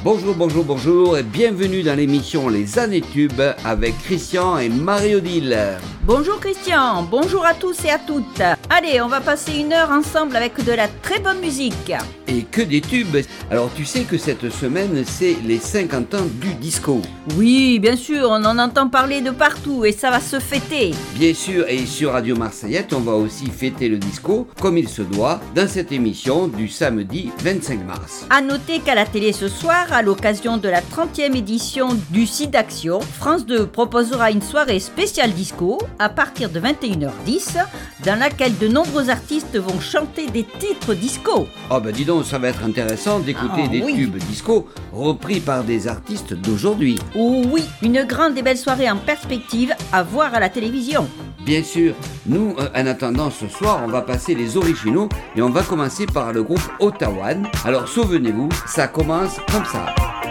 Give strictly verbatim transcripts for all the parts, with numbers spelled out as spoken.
Bonjour, bonjour, bonjour et bienvenue dans l'émission Les Années Tubes avec Christian et Marie-Odile. Bonjour Christian, bonjour à tous et à toutes. Allez, on va passer une heure ensemble avec de la très bonne musique. Et que des tubes. Alors tu sais que cette semaine c'est les cinquante ans du disco. Oui, bien sûr, on en entend parler de partout et ça va se fêter. Bien sûr, et sur Radio Marseillette, on va aussi fêter le disco comme il se doit dans cette émission du samedi vingt-cinq mars. À noter qu'à la télé ce soir, à l'occasion de la trentième édition du SIDAction, France deux proposera une soirée spéciale disco à partir de vingt et une heures dix dans laquelle de nombreux artistes vont chanter des titres disco. Oh bah dis donc, ça va être intéressant d'écouter Ah, des oui. tubes disco repris par des artistes d'aujourd'hui. Oh oui, une grande et belle soirée en perspective à voir à la télévision. Bien sûr, nous, euh, en attendant ce soir, on va passer les originaux et on va commencer par le groupe Ottawan. Alors souvenez-vous, ça commence comme ça.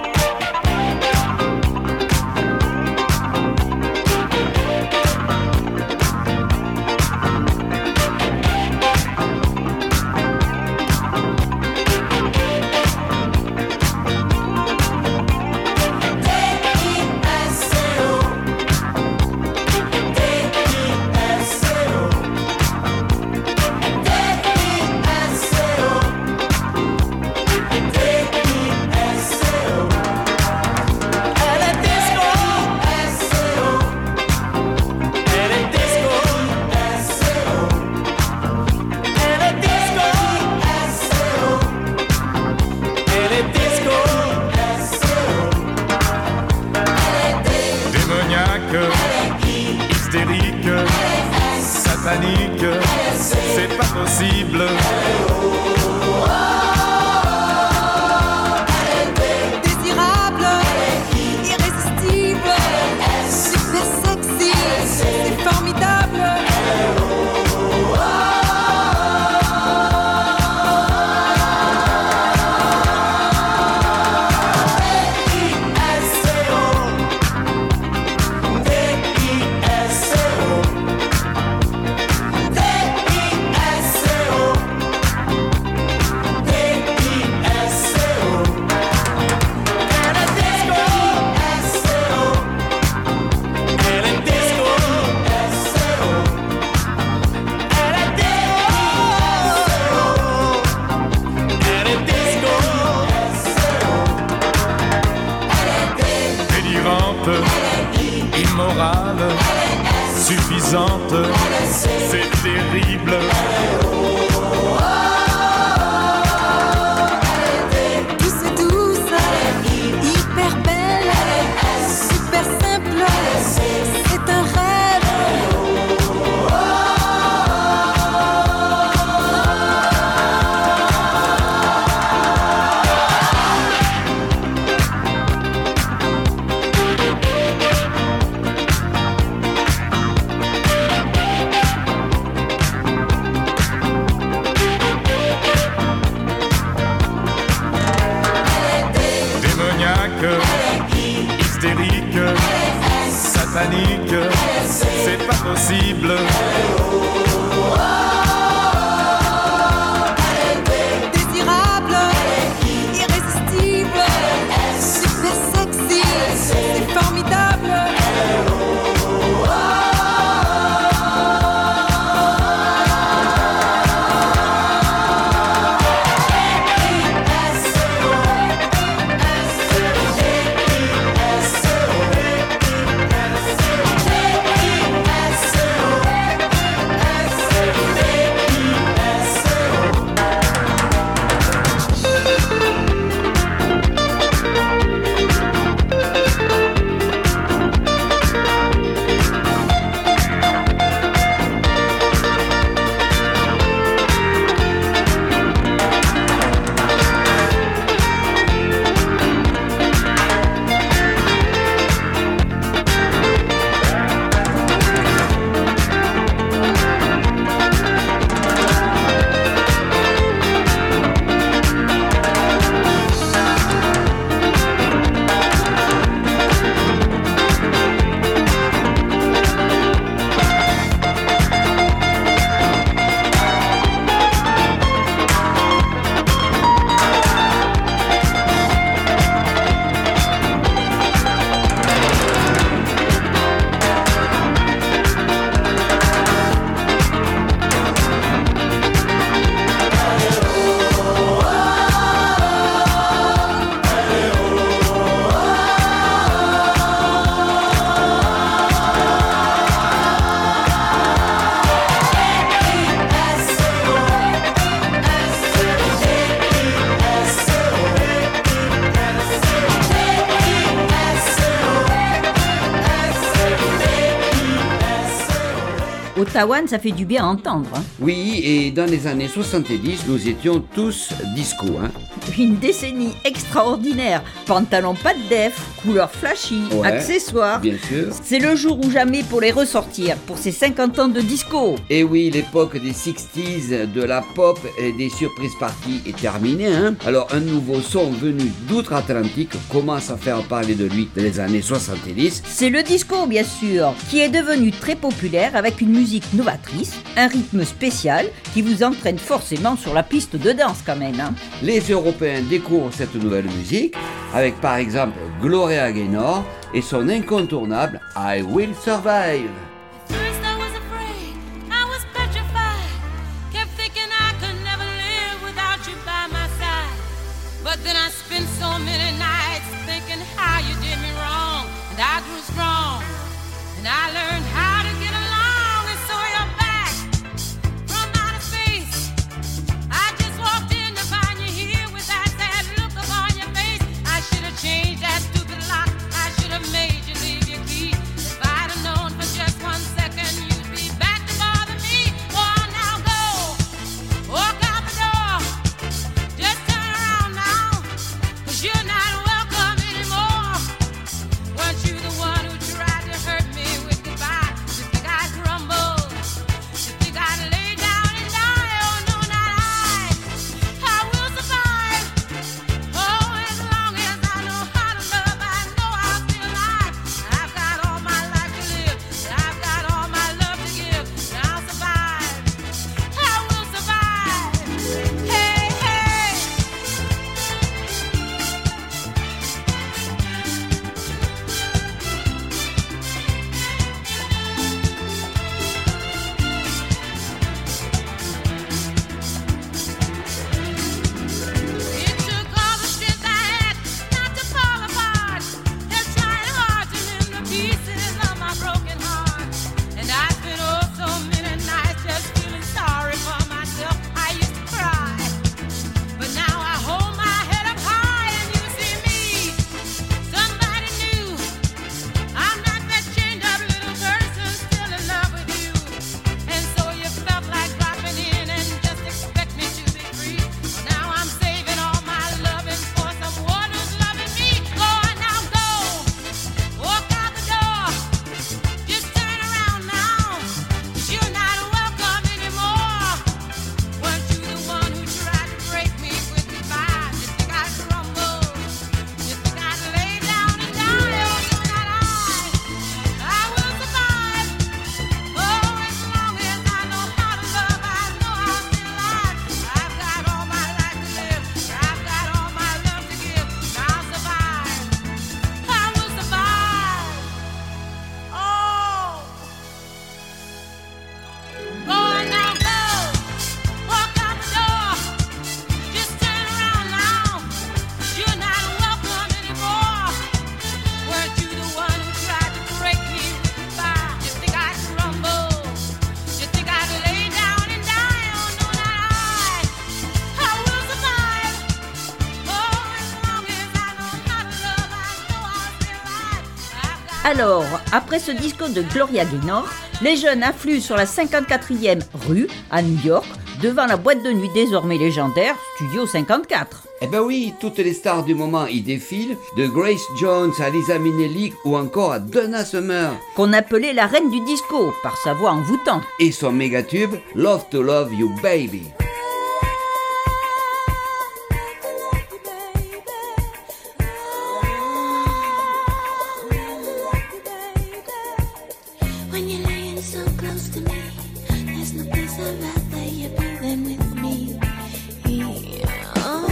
Hystérique, satanique, c'est pas possible. Désirable, irrésistible, super sexy, c'est formidable. Tawan, ça fait du bien à entendre. Hein. Oui, et dans les années soixante-dix, nous étions tous disco. Hein. Une décennie extraordinaire. Pantalon pas de def, couleur flashy, Ouais, accessoires. bien sûr. C'est le jour ou jamais pour les ressortir, pour ces cinquante ans de disco. Et oui, l'époque des sixties, de la pop et des surprises parties est terminée. Hein. Alors, un nouveau son venu d'outre-Atlantique commence à faire parler de lui dans les années soixante-dix. C'est le disco, bien sûr, qui est devenu très populaire avec une musique novatrice, un rythme spécial qui vous entraîne forcément sur la piste de danse quand même. Hein. Les Européens découvrent cette nouvelle musique avec par exemple Gloria Gaynor et son incontournable I Will Survive. First I was afraid, I was petrified. Kept thinking I could never live without you by my side. But then I spent so many nights thinking how you did me wrong. And I grew strong, and I learned how to get along. And so you're back from outer space. I just walked in to find you here with that sad look upon your face. I should have changed that stupid lock. I should have made you leave your key. If I'd have known for just one second you'd be back to bother me. Oh, now go, walk out the door. Just turn around now, 'cause you're not welcome anymore. Weren't you the one who tried to hurt me with goodbye? You think I'd crumble? You think I'd lay down and die? Oh, no, not I. I will survive. Oh, as long as I know how to love, I know I'll be alive. I've got all my life to live, and I've got all my love to give, and I'll survive. I will survive. Hey, hey. It took all the strength I had not to fall apart. They're trying hard to mend the pieces of my broken heart. And I spent oh so many nights just feeling sorry for myself. I used to cry, but now I hold my head up high and you see me, somebody new. I'm not that chained up little person still in love with you. And so you felt like dropping in and just expect me to be free. Well, now I'm saving all my loving for someone who's loving me. Go on now, go, walk out the door. Just turn around now, 'cause you're not welcome anymore. Weren't you the one who tried to break me with goodbye? You think I'd crumble? You think I'd lay down and die? Oh, no, not I. I will survive. Oh, as long as I know how to love, I know I'll be alive. I've got all my life to live, I've got all my love to give, and I'll survive. I will survive. Oh. Go on now, go, walk out the door. Just turn around now, 'cause you're not welcome anymore. Weren't you the one who tried to break me with goodbye? You think I'd crumble? You think I'd lay down and die? Oh, no, not I. I will survive. Oh, as long as I know how to love, I know I'll be alive. I've got Alors, après ce disco de Gloria Gaynor, les jeunes affluent sur la cinquante-quatrième rue, à New York, devant la boîte de nuit désormais légendaire, Studio cinquante-quatre. Eh ben oui, toutes les stars du moment y défilent, de Grace Jones à Liza Minnelli ou encore à Donna Summer. Qu'on appelait la reine du disco, par sa voix envoûtante. Et son méga-tube Love to Love You Baby. When you're laying so close to me, there's no place I'd rather you be than with me. Oh.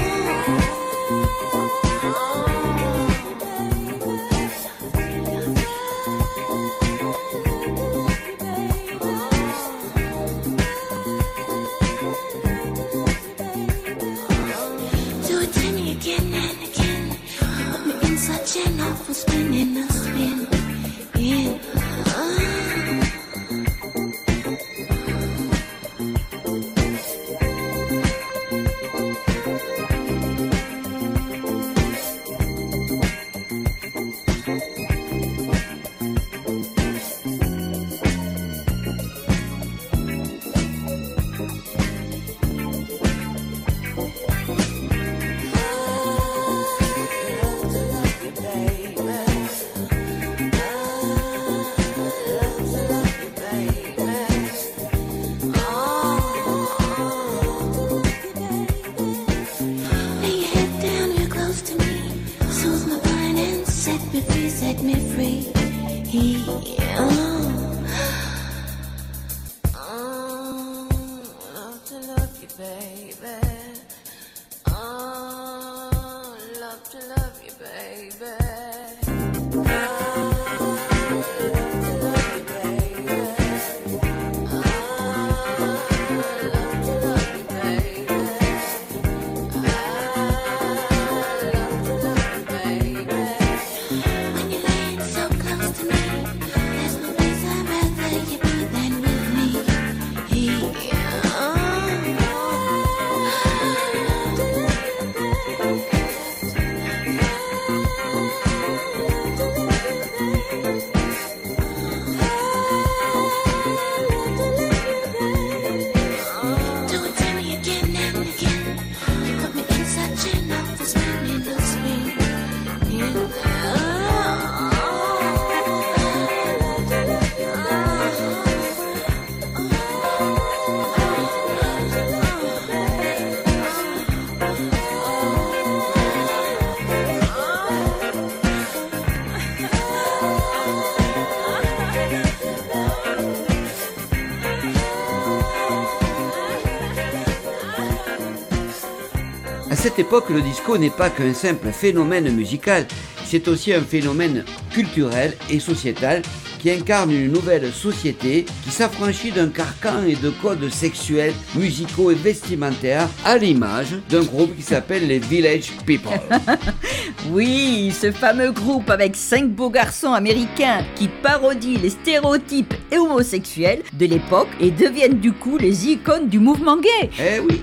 you, baby. Oh, love to love you, baby. Oh, love to love you, baby. Oh, love to love you, baby. Oh, love to love you, baby. When you're laying so close to me, there's no place I'd rather you be than with me. À cette époque, le disco n'est pas qu'un simple phénomène musical, c'est aussi un phénomène culturel et sociétal qui incarne une nouvelle société qui s'affranchit d'un carcan et de codes sexuels, musicaux et vestimentaires à l'image d'un groupe qui s'appelle les Village People. Oui, ce fameux groupe avec cinq beaux garçons américains qui parodient les stéréotypes homosexuels de l'époque et deviennent du coup les icônes du mouvement gay. Eh oui.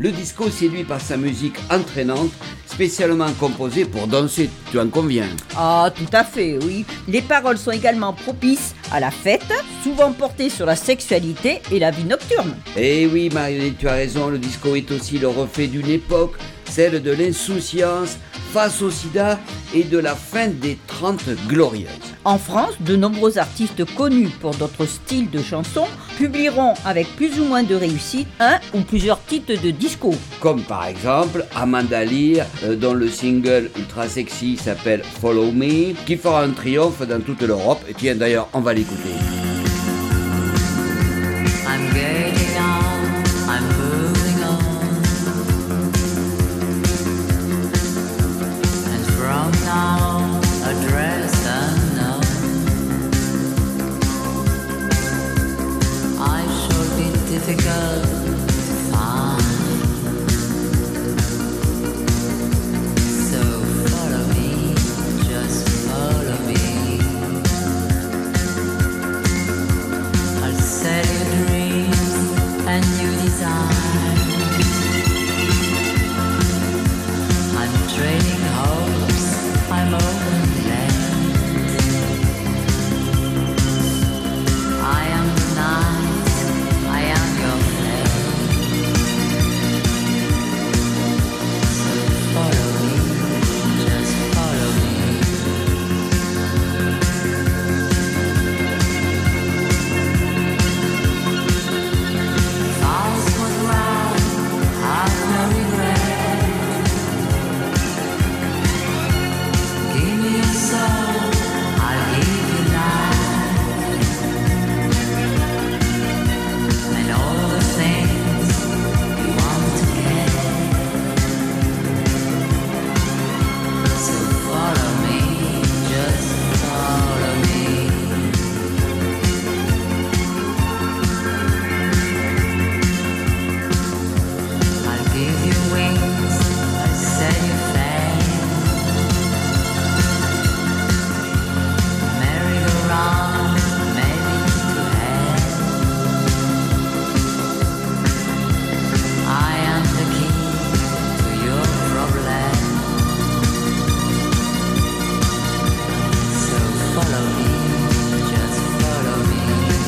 Le disco séduit par sa musique entraînante, spécialement composée pour danser, tu en conviens. Ah, tout à fait, oui. Les paroles sont également propices à la fête, souvent portées sur la sexualité et la vie nocturne. Eh oui, Marionnette, tu as raison, le disco est aussi le reflet d'une époque, celle de l'insouciance face au sida et de la fin des trente glorieuses. En France, de nombreux artistes connus pour d'autres styles de chansons publieront avec plus ou moins de réussite un ou plusieurs titres de disco. Comme par exemple Amanda Lear, euh, dont le single ultra sexy s'appelle Follow Me, qui fera un triomphe dans toute l'Europe. Et tiens, d'ailleurs, on va l'écouter. I'm getting on, I'm moving on. And from now, address unknown. I shall be difficult to find. So follow me, just follow me. I'll set your dreams and new design. I'm trading hopes, I'm open land. I am the night, I am your flame. So follow me, just follow me. False was right, have no regret. Give me your soul, I'll give you life. And all the things you want to get. So follow me, just follow me. I'll give you wings, I'll set you fly. Merry-go-round, maybe to hell. I am the key to your problem. So follow me, just follow me.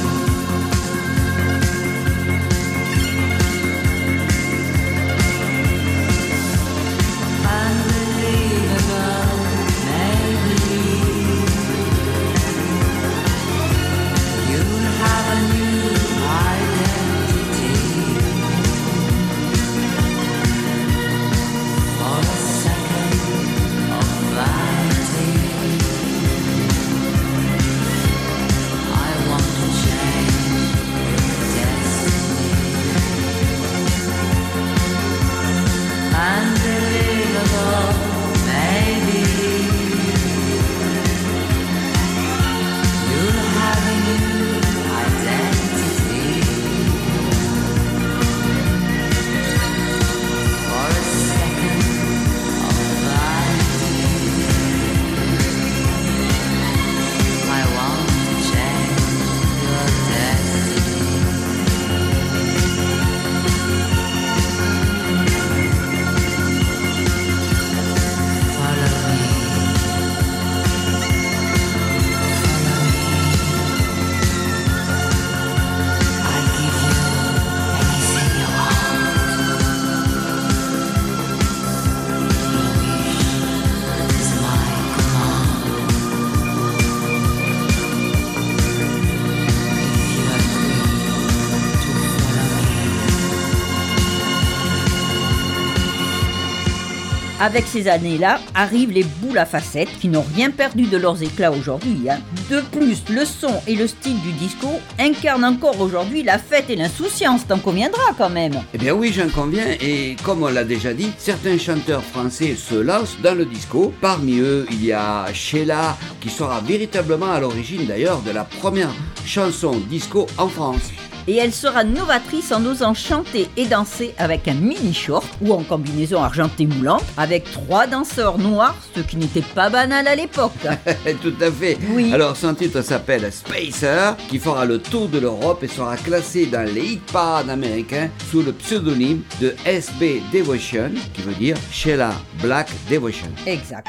Unbelievable, maybe you'll have a new identity. For a second of vanity, I want to change your destiny. Unbelievable, maybe you'll have a new identity. For a second of vanity, I want to change your destiny. Follow me. I'll give you anything you want. Your wish is my command. If you agree to follow me. Avec ces années-là, arrivent les boules à facettes qui n'ont rien perdu de leurs éclats aujourd'hui, hein. De plus, le son et le style du disco incarnent encore aujourd'hui la fête et l'insouciance, t'en conviendras quand même. Eh bien oui, j'en conviens, et comme on l'a déjà dit, certains chanteurs français se lancent dans le disco. Parmi eux, il y a Sheila, qui sera véritablement à l'origine d'ailleurs de la première chanson disco en France. Et elle sera novatrice en osant chanter et danser avec un mini-short ou en combinaison argentée moulante avec trois danseurs noirs, ce qui n'était pas banal à l'époque. Tout à fait. Oui. Alors son titre s'appelle Spacer, qui fera le tour de l'Europe et sera classé dans les hit parades américains sous le pseudonyme de S B Devotion, qui veut dire Sheila Black Devotion. Exact.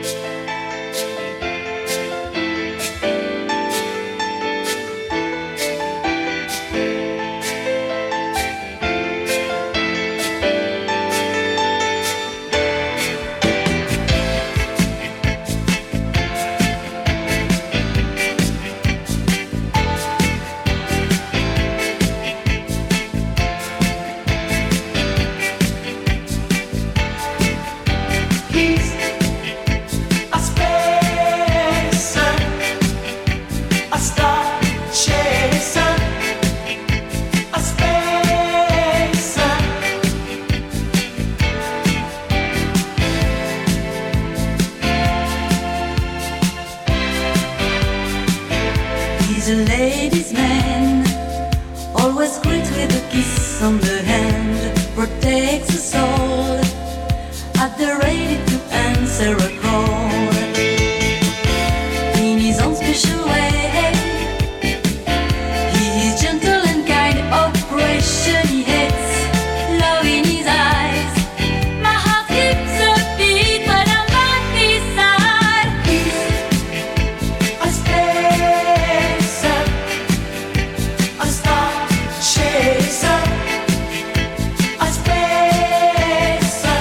He's a ladies' man, always greet with a kiss on the hand, protects the soul, at the ready to answer a call. In his own special way, he is gentle and kind, oppression he hates, love in his eyes. My heart skips a beat when I'm by his side. He's a spacer, a star chaser, a spacer.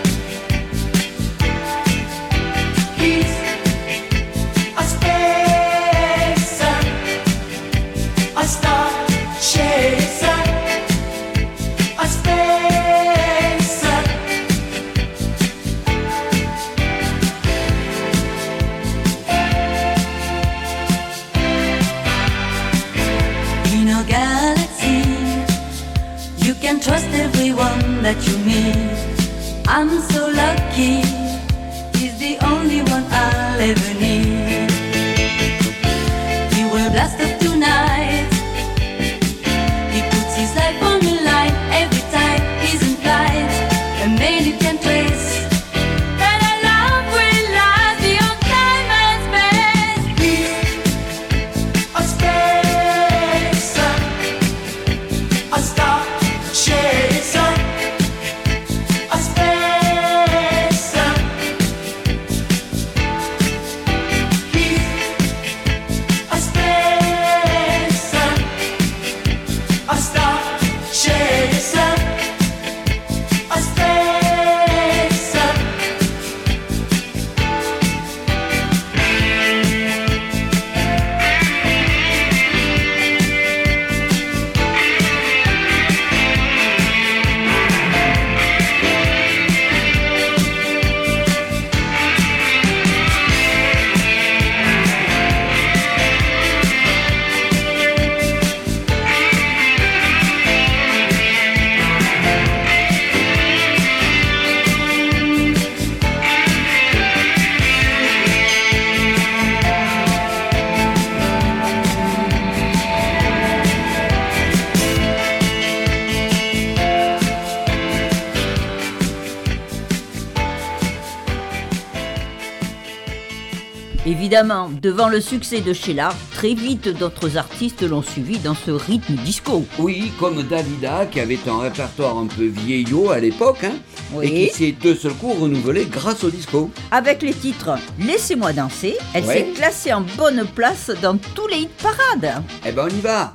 He's a spacer, a star chaser, a spacer. In a galaxy, you can trust everyone that you meet. I'm so lucky, he's the only one I'll ever need. He will blast up tonight, he puts his life on the line every time he's in flight. A man you can trace, that I love will last beyond time and space. He's a spacer, a star chaser, a spacer. He's a spacer, a star chaser, a spacer. Évidemment, devant le succès de Sheila, très vite d'autres artistes l'ont suivi dans ce rythme disco. Oui, comme Dalida, qui avait un répertoire un peu vieillot à l'époque, hein, Oui. et qui s'est de seul coup renouvelé grâce au disco. Avec les titres Laissez-moi danser, elle Ouais. s'est classée en bonne place dans tous les hit parades. Eh ben on y va.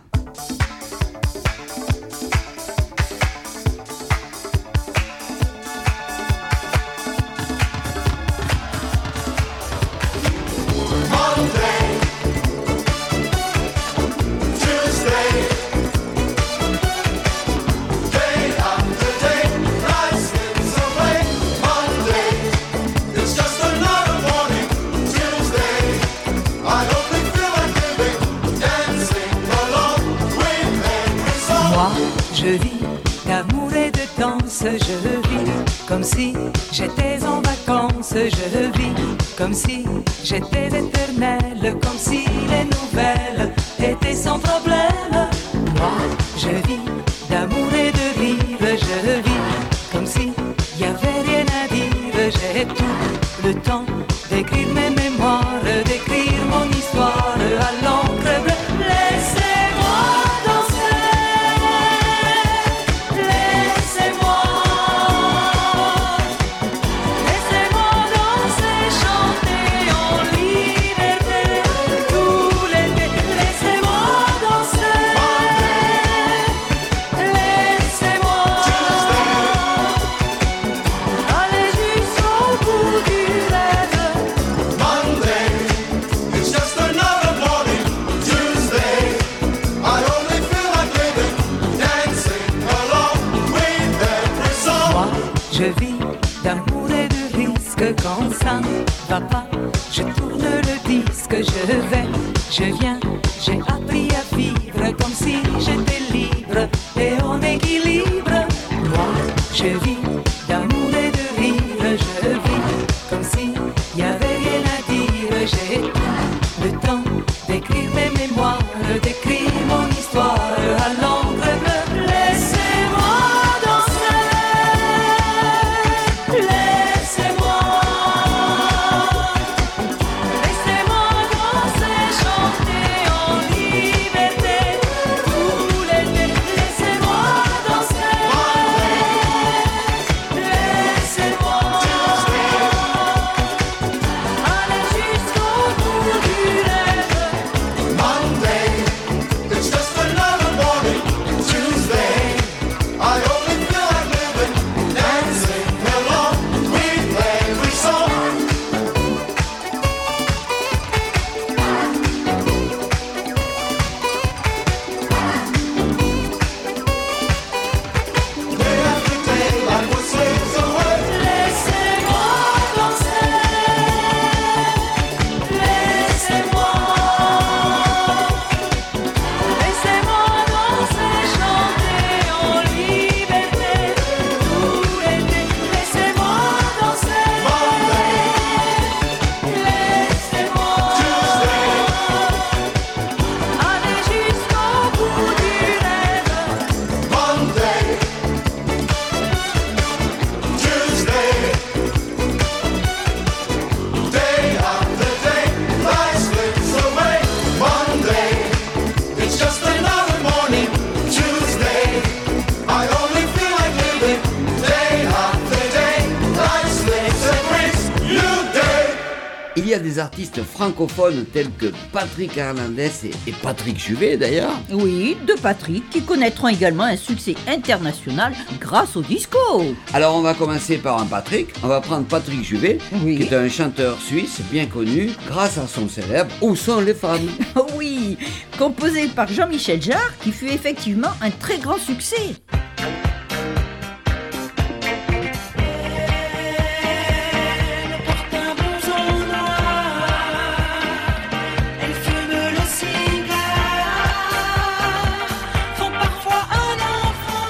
Moi, je vis d'amour et de danse, je vis comme si j'étais en vacances, je vis comme si j'étais éternelle, comme si les nouvelles étaient sans problème. Moi, je vis d'amour et de rire, je vis comme si y avait rien à dire. J'ai tout le temps d'écrire mes mémoires, d'écrire mon histoire à l'encre bleue. Laissez-moi danser, laissez-moi, laissez-moi danser, chanter en liberté tout l'été. Laissez-moi danser, laissez-moi aller jusqu'au bout du rêve. Monday, it's just another morning. Tuesday, I only feel like living, dancing along with every song. Moi, je vis d'amour et de risque. Quand ça ne va pas, je tourne le disque. Je vais, je viens, j'ai appris à vivre comme si j'étais libre et en équilibre. Moi, je vis d'amour et de rire. Je vis comme si y avait rien à dire. J'ai tout le temps d'écrire mes mémoires, d'écrire mon histoire à l'encre bleue. Laissez-moi danser, laissez-moi, laissez-moi danser, chanter en liberté tout l'été. Laissez-moi danser, laissez-moi aller jusqu'au bout du rêve. Monday, it's just another morning. Tuesday, I only feel like living, dancing along with every song. Day after day, life was slips away. Laissez-moi danser, laissez-moi, laissez-moi danser, chanter en liberté tout l'été. Laissez-moi danser, laissez-moi aller jusqu'au bout du rêve. Monday, Tuesday, day after day, life slips away. Monday, it's just another morning. Tuesday, I only feel like living. Day after day, life slips and brings new day. Il y a des artistes francophones tels que Patrick Hernandez et, et Patrick Juvet d'ailleurs. Oui, de Patrick, qui connaîtront également un succès international grâce au disco. Alors on va commencer par un Patrick. On va prendre Patrick Juvet, Oui. qui est un chanteur suisse bien connu grâce à son célèbre Où sont les femmes. Oui, composé par Jean-Michel Jarre, qui fut effectivement un très grand succès. porte un blouson noir, elle fume le cigare, font parfois un enfant,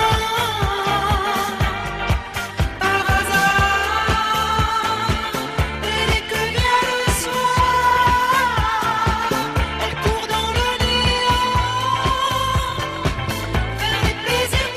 par hasard, et dès que vient le soir, elle court dans le néant, vers les plaisirs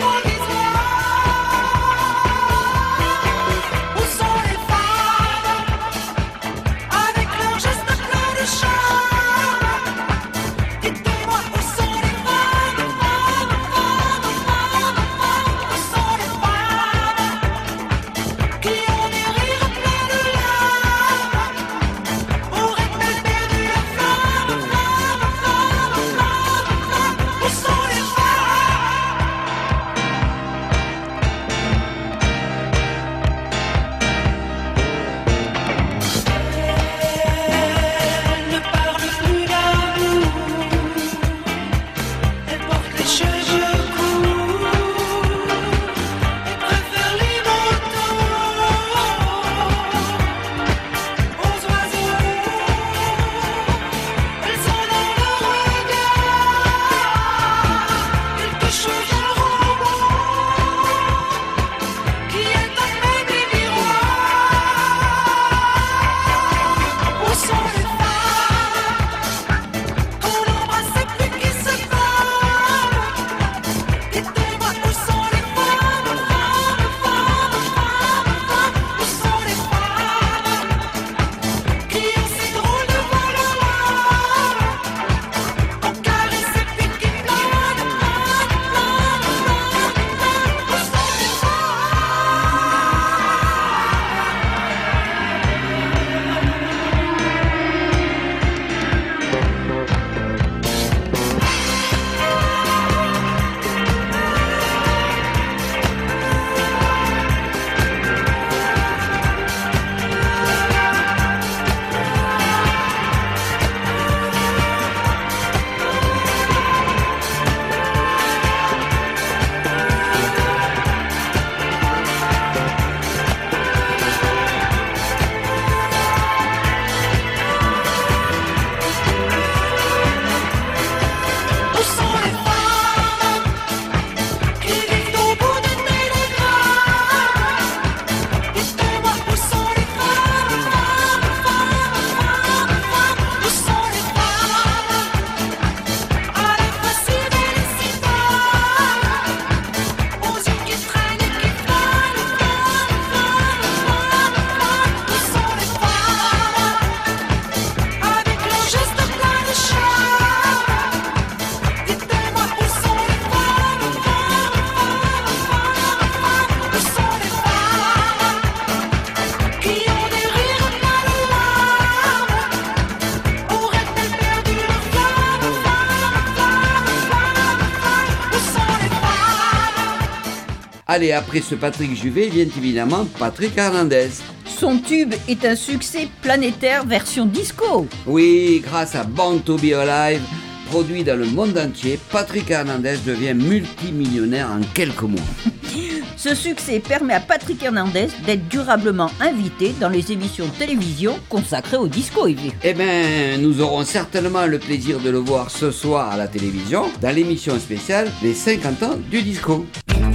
Allez, après ce Patrick Juvet vient évidemment Patrick Hernandez. Son tube est un succès planétaire version disco. Oui, grâce à Born to Be Alive, produit dans le monde entier, Patrick Hernandez devient multimillionnaire en quelques mois. Ce succès permet à Patrick Hernandez d'être durablement invité dans les émissions de télévision consacrées au disco. Yves. Eh bien, nous aurons certainement le plaisir de le voir ce soir à la télévision, dans l'émission spéciale Les cinquante ans du disco.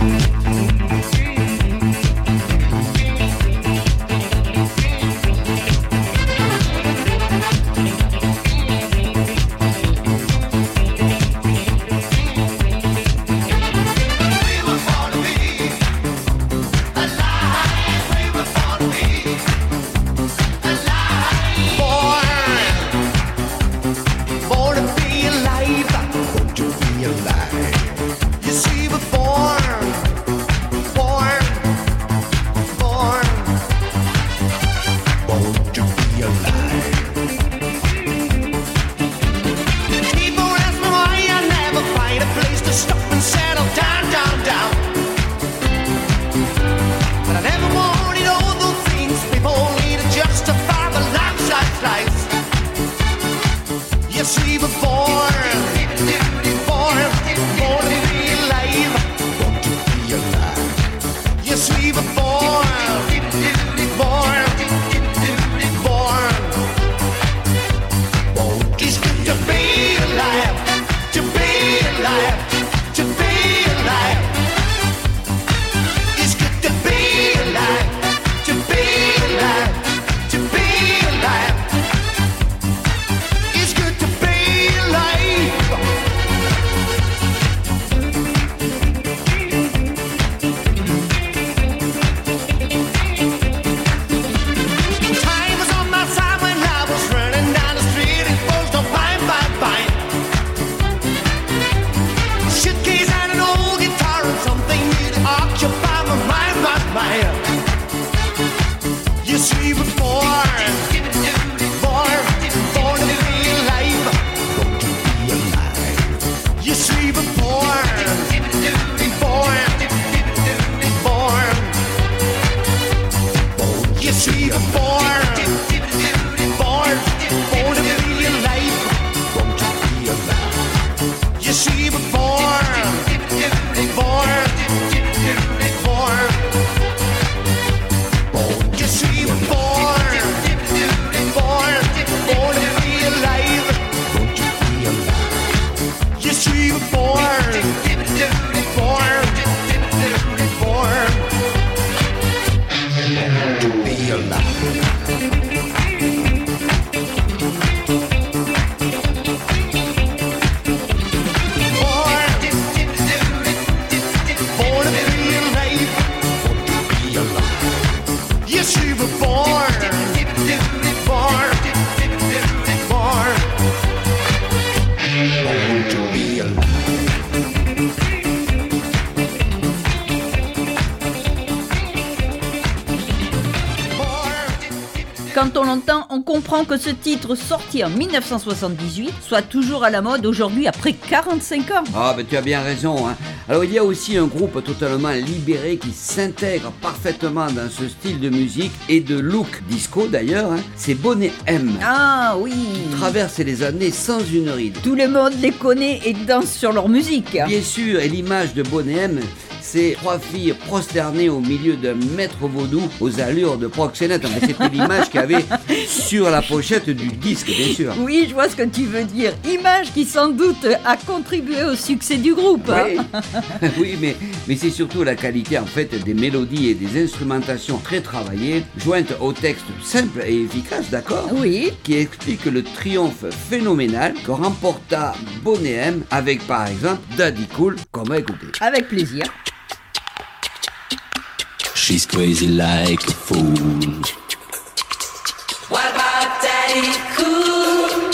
Born to be alive, born to be alive. You see, we're born, born, born, born to be alive. People ask me why I never find a place to stop and settle down, down, down. But I never wanted all those things people need to justify the lives, lives, lives. Yes, we were born, born, born to be alive, born to be alive. Yes, we were born, born, born, born. It's good to be alive, to be alive, to be alive. It's good to be alive, to be alive, to be alive. It's good to be alive. Time was on my side when I was running down the street. It was no fine, fine, fine. Suitcase and an old guitar and something new to occupy my mind, my mind. Yes, we were born, born, born to be alive, born to be alive. Yes, we were born, born, born, born. Yes, we were born, born, born to be alive, born to be alive. Yes, we were born, born, born, born. Yes, we were born, born, born to be alive, born to be alive. Yes, we were born, born, born, born to be alive. Born, born to be alive, born to be alive. Yes, we were born, born, born, born to be alive. Quand on l'entend, on comprend que ce titre sorti en mille neuf cent soixante-dix-huit soit toujours à la mode aujourd'hui après quarante-cinq ans. Ah ben tu as bien raison, hein. Alors il y a aussi un groupe totalement libéré qui s'intègre parfaitement dans ce style de musique et de look disco d'ailleurs, hein. C'est Boney M. Ah oui, Qui traverse les années sans une ride. tout le monde les connaît et danse sur leur musique. Bien sûr, et l'image de Boney M, c'est trois filles prosternées au milieu d'un maître vaudou aux allures de proxénète. Enfin, c'était l'image qu'il y avait sur la pochette du disque, bien sûr. Oui, je vois ce que tu veux dire. Image qui sans doute a contribué au succès du groupe. hein. Oui, oui mais, mais c'est surtout la qualité en fait des mélodies et des instrumentations très travaillées, jointes au texte simple et efficace, d'accord, Oui. qui explique le triomphe phénoménal que remporta Boney M avec par exemple Daddy Cool, qu'on va écouter. Avec plaisir. She's crazy like a fool. What about Daddy Cool?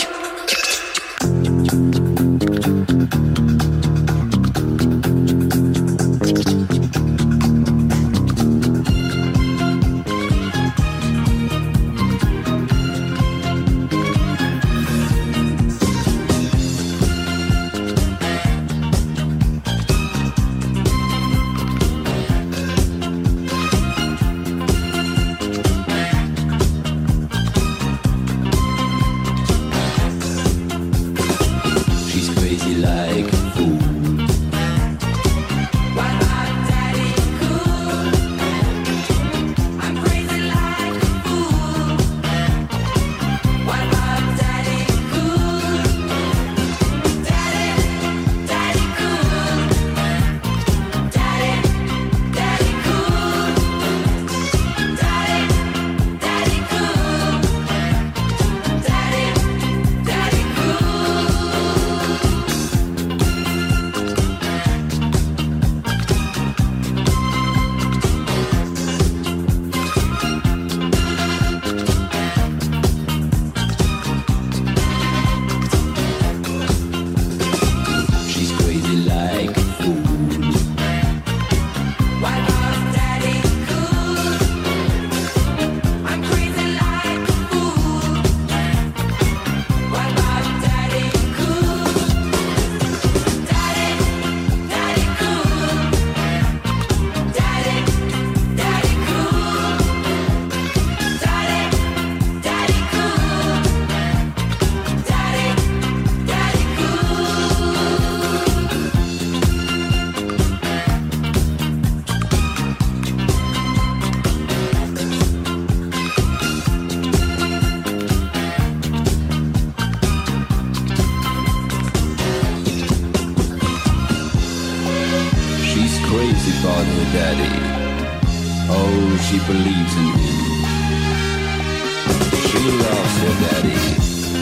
about her daddy. Oh, she believes in him. She loves her daddy.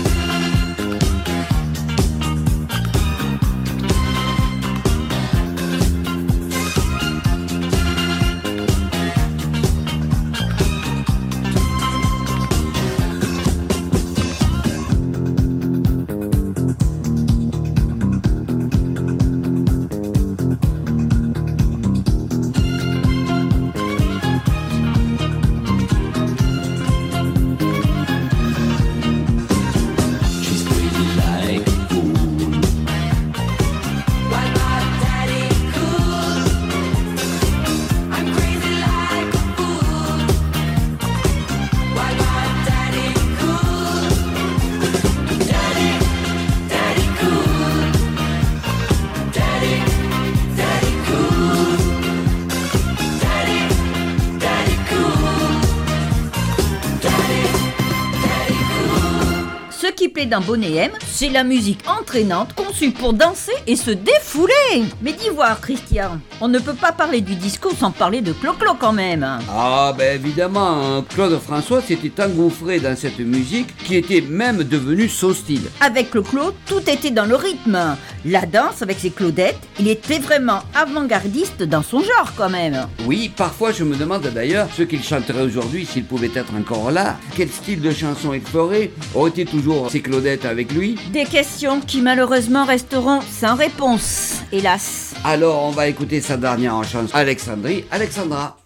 Dans Bonnet M, c'est la musique entraînante conçue pour danser et se défouler. Mais dis voir, Christian, on ne peut pas parler du disco sans parler de Clo-Clo quand même. Ah ben évidemment, hein. Claude François s'était engouffré dans cette musique qui était même devenue son style. Avec Clo-Clo, tout était dans le rythme. La danse avec ses Claudettes, il était vraiment avant-gardiste dans son genre quand même. Oui, parfois je me demande d'ailleurs ce qu'il chanterait aujourd'hui s'il pouvait être encore là. Quel style de chanson il ferait? Aurait-il toujours ses Claudettes avec lui? Des questions qui malheureusement resteront sans réponse, hélas. Alors on va écouter sa dernière chanson, Alexandrie, Alexandra.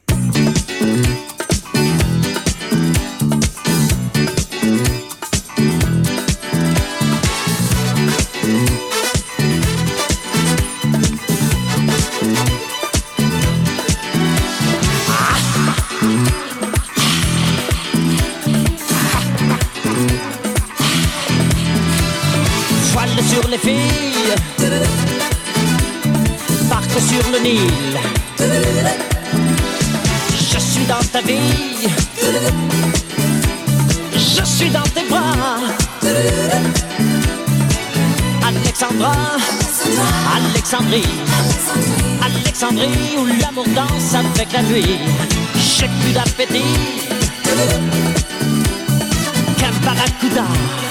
Sur les filles, parc sur le Nil. Je suis dans ta vie, je suis dans tes bras. Alexandra, Alexandrie, Alexandrie où l'amour danse avec la nuit. J'ai plus d'appétit qu'un barracuda.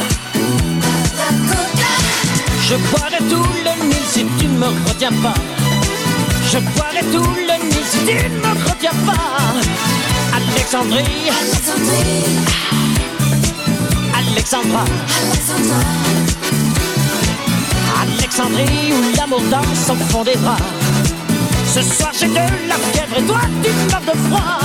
Je boirai tout le Nil si tu ne me retiens pas. Je boirai tout le Nil si tu ne me retiens pas. Alexandrie, Alexandrie, Alexandra, Alexandra, Alexandrie où l'amour danse au fond des bras. Ce soir j'ai de la fièvre et toi tu meurs de froid.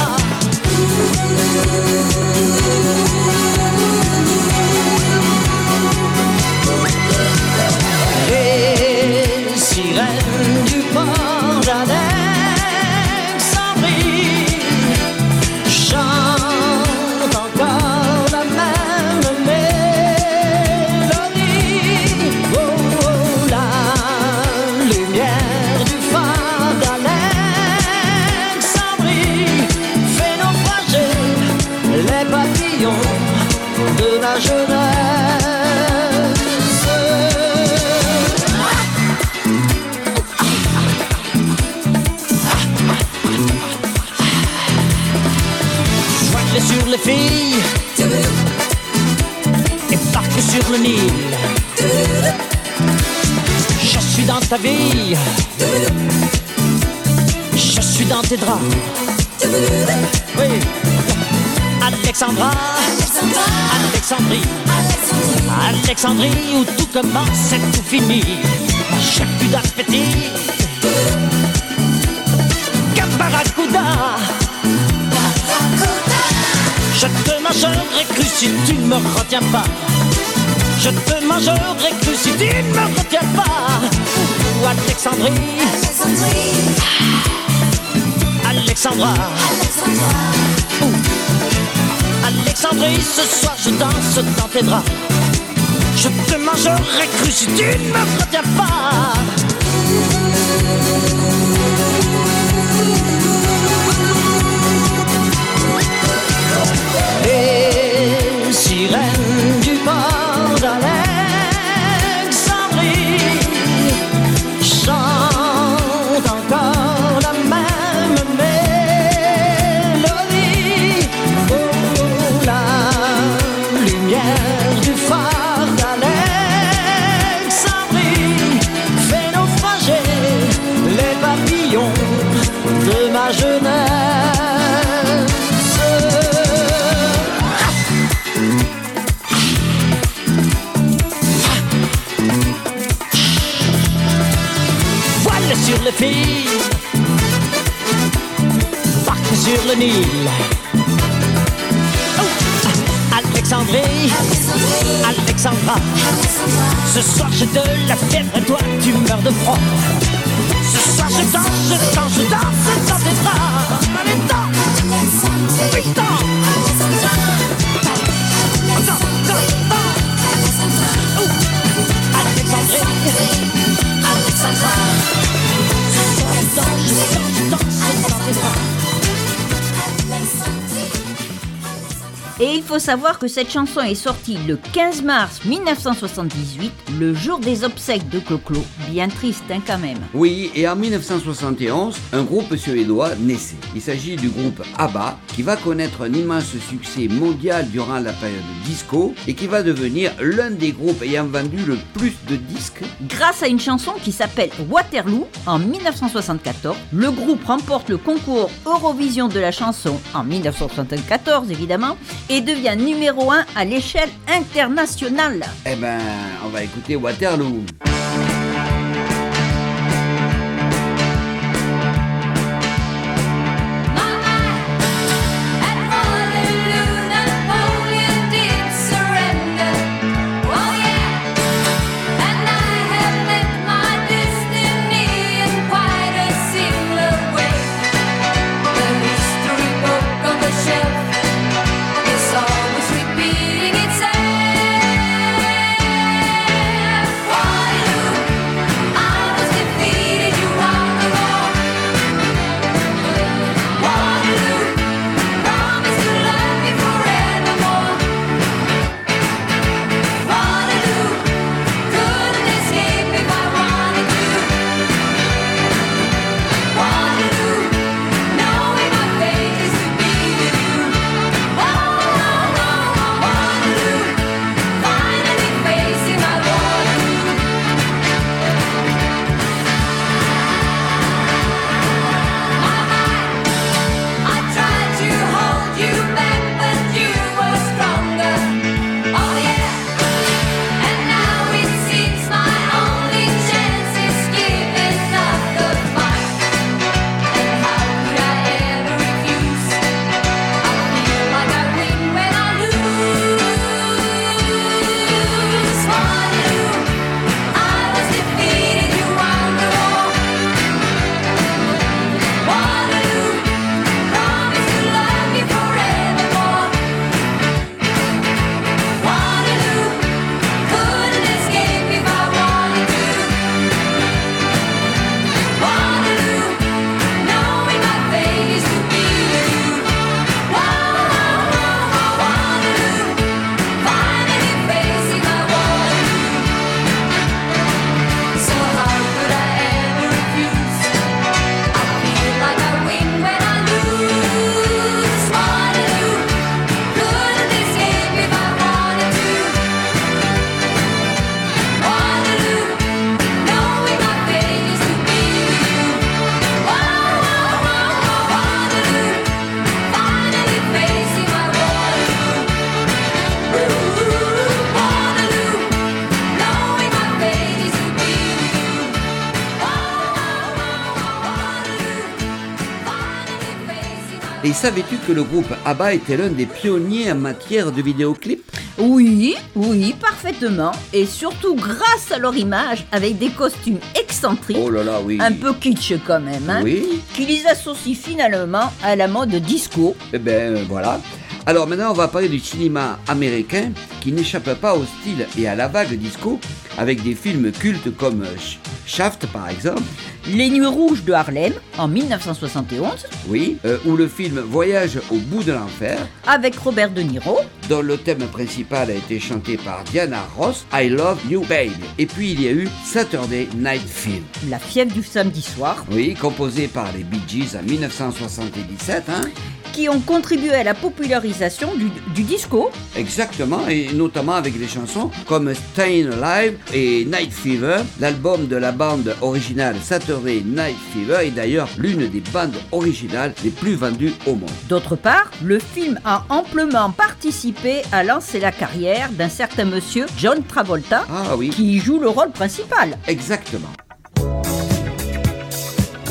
Les sirènes du port d'Alexandrie chantent encore la même mélodie. Oh, oh, la lumière du phare d'Alexandrie fait naufrager les papillons de la jeunesse. Sur les filles et parc sur le Nil. Je suis dans ta vie, je suis dans tes draps. Oui. Alexandra, Alexandrie, Alexandrie où tout commence et tout finit. J'ai plus d'appétit qu'un barracuda. Je te mangerai cru si tu ne me retiens pas. Je te mangerai cru si tu ne me retiens pas. Ou Alexandrie, Alexandrie, Alexandra, Alexandra. Ou Alexandrie, ce soir je danse dans tes draps. Je te mangerai cru si tu ne me retiens pas. Les sirènes du port d'Alexandrie chantent encore la même fille partie sur le Nil. Oh, Alexandrie, Alexandra, ce soir j'ai de la fièvre et toi tu meurs de froid. Ce soir je danse, je danse, je danse dans tes bras. Allez, danse, oui, danse. Danse, danse, danse. Oh, Alexandrie, Alexandra, ce soir je danse, je danse, je danse dans tes bras. Et il faut savoir que cette chanson est sortie le quinze mars mille neuf cent soixante-dix-huit, le jour des obsèques de Clo-Clo. Bien triste, hein, quand même. Oui, et en mille neuf cent soixante et onze, un groupe suédois naissait. Il s'agit du groupe ABBA, qui va connaître un immense succès mondial durant la période disco et qui va devenir l'un des groupes ayant vendu le plus de disques. Grâce à une chanson qui s'appelle Waterloo, en mille neuf cent soixante-quatorze, le groupe remporte le concours Eurovision de la chanson en mille neuf cent soixante-quatorze, évidemment, et devient numéro un à l'échelle internationale. Eh ben, on va écouter Waterloo. Et savais-tu que le groupe ABBA était l'un des pionniers en matière de vidéoclips? Oui, oui, parfaitement. Et surtout grâce à leur image, avec des costumes excentriques, Oh là là, oui. un peu kitsch quand même, hein, Oui. qui les associent finalement à la mode disco. Eh ben euh, voilà. Alors maintenant, on va parler du cinéma américain qui n'échappe pas au style et à la vague disco, avec des films cultes comme euh, Sh- Shaft par exemple, Les Nuits Rouges de Harlem, en mille neuf cent soixante et onze, oui, euh, ou le film Voyage au bout de l'enfer, avec Robert De Niro, dont le thème principal a été chanté par Diana Ross, I Love You Babe. Et puis il y a eu Saturday Night Fever, La fièvre du samedi soir, oui, composé par les Bee Gees en mille neuf cent soixante-dix-sept, hein. qui ont contribué à la popularisation du, du disco. Exactement, et notamment avec des chansons comme Stayin' Alive et Night Fever. L'album de la bande originale Saturday Night Fever est d'ailleurs l'une des bandes originales les plus vendues au monde. D'autre part, le film a amplement participé à lancer la carrière d'un certain monsieur John Travolta, Ah oui, qui y joue le rôle principal. exactement.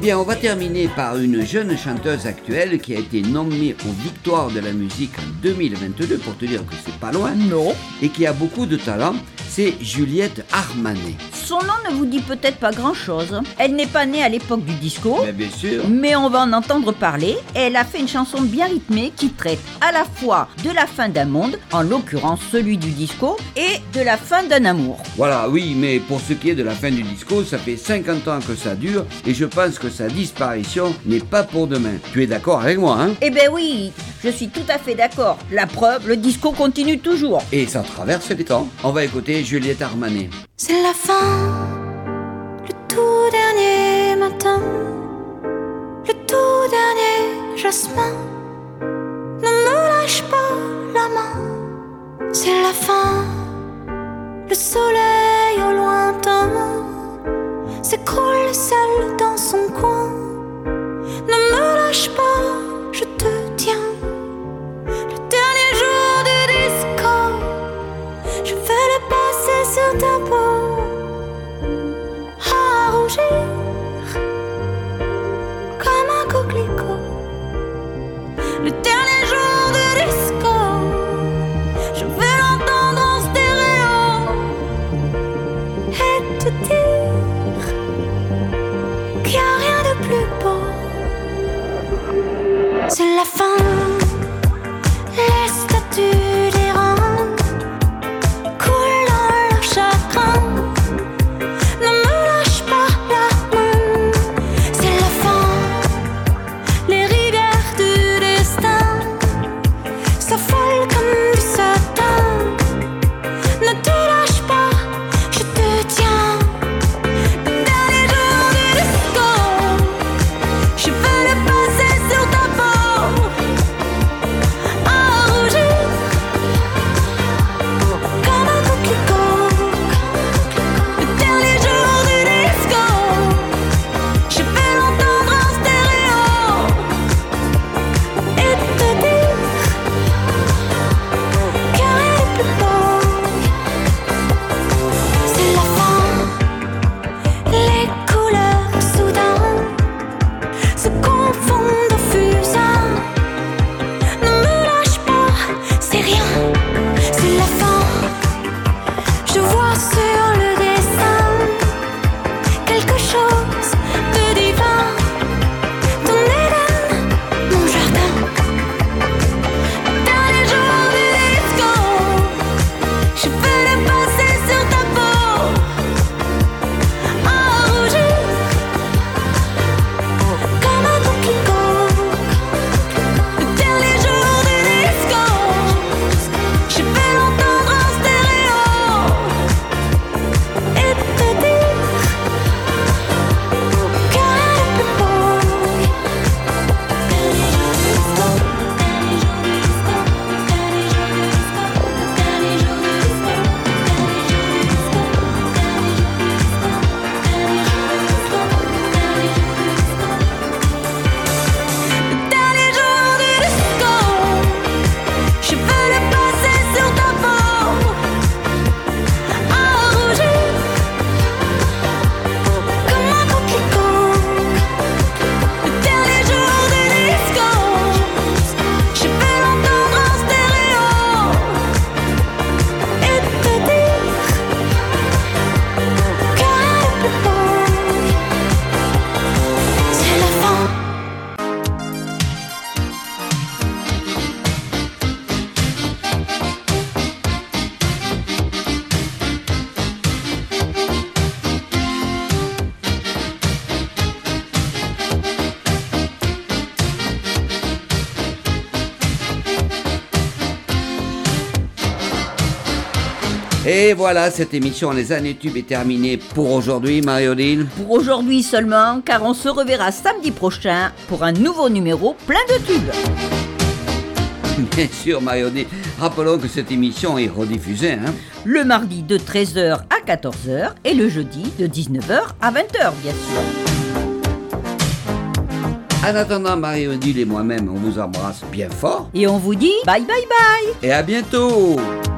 bien, on va terminer par une jeune chanteuse actuelle qui a été nommée aux Victoires de la musique en deux mille vingt-deux, pour te dire que c'est pas loin. Non. Et qui a beaucoup de talent, c'est Juliette Armanet. Son nom ne vous dit peut-être pas grand-chose. Elle n'est pas née à l'époque du disco. Mais bien sûr. Mais on va en entendre parler. Elle a fait une chanson bien rythmée qui traite à la fois de la fin d'un monde, en l'occurrence celui du disco, et de la fin d'un amour. Voilà, oui, mais pour ce qui est de la fin du disco, ça fait cinquante ans que ça dure et je pense que sa disparition n'est pas pour demain. Tu es d'accord avec moi, hein? Eh ben oui, je suis tout à fait d'accord. La preuve, le disco continue toujours. Et ça traverse les temps. On va écouter Juliette Armanet. C'est la fin, le tout dernier matin, le tout dernier jasmin. Ne me lâche pas la main. C'est la fin, le soleil au lointain s'écroule seul dans son coin. Ne me lâche pas, je te tiens. Le dernier jour du disco, je vais le passer sur ta peau, à rougir comme un coquelicot. Le dernier jour du disco, je vais l'entendre en stéréo et te dire qu'il n'y a rien de plus beau. C'est la fin, les statues des reins coulent dans leur chagrin. Ne me lâche pas la main. C'est la fin, les rivières du destin s'affolent comme du satin. Ne te lâche pas, je te tiens. Le dernier jour du disco, je veux le passer sur ta peau, à rougir comme un coquelicot. Le dernier jour du disco, je vais l'entendre en stéréo et te dire qu'il n'y a rien de plus beau. C'est la fin, les couleurs soudain se confondent au fusain. Ne me lâche pas, c'est rien, c'est la fin. Je vois sur le dessin quelque chose de divin. Ton Éden, mon jardin. Le dernier jour du disco, je vais le passer sur ta peau, à rougir comme un coquelicot. Le dernier jour du disco, je vais l'entendre en stéréo et te dire qu'il n'y a rien de plus beau. Dernier jour du disco, dernier jour du disco, dernier jour du disco, dernier jour du disco, dernier jour du disco, dernier jour du disco, dernier jour du disco, dernier jour du disco. Le dernier jour du disco, je veux le passer sur ta peau, à rougir comme un coquelicot. Le dernier jour du disco, je vais l'entendre en stéréo et te dire qu'il n'y a rien de plus beau. C'est la fin. Et voilà, cette émission Les Années Tubes est terminée pour aujourd'hui, Marie-Odile. Pour aujourd'hui seulement, car on se reverra samedi prochain pour un nouveau numéro plein de tubes. Bien sûr, Marie-Odile. Rappelons que cette émission est rediffusée, hein. Le mardi de treize heures à quatorze heures et le jeudi de dix-neuf heures à vingt heures, bien sûr. En attendant, Marie-Odile et moi-même, on vous embrasse bien fort. Et on vous dit bye bye bye. Et à bientôt.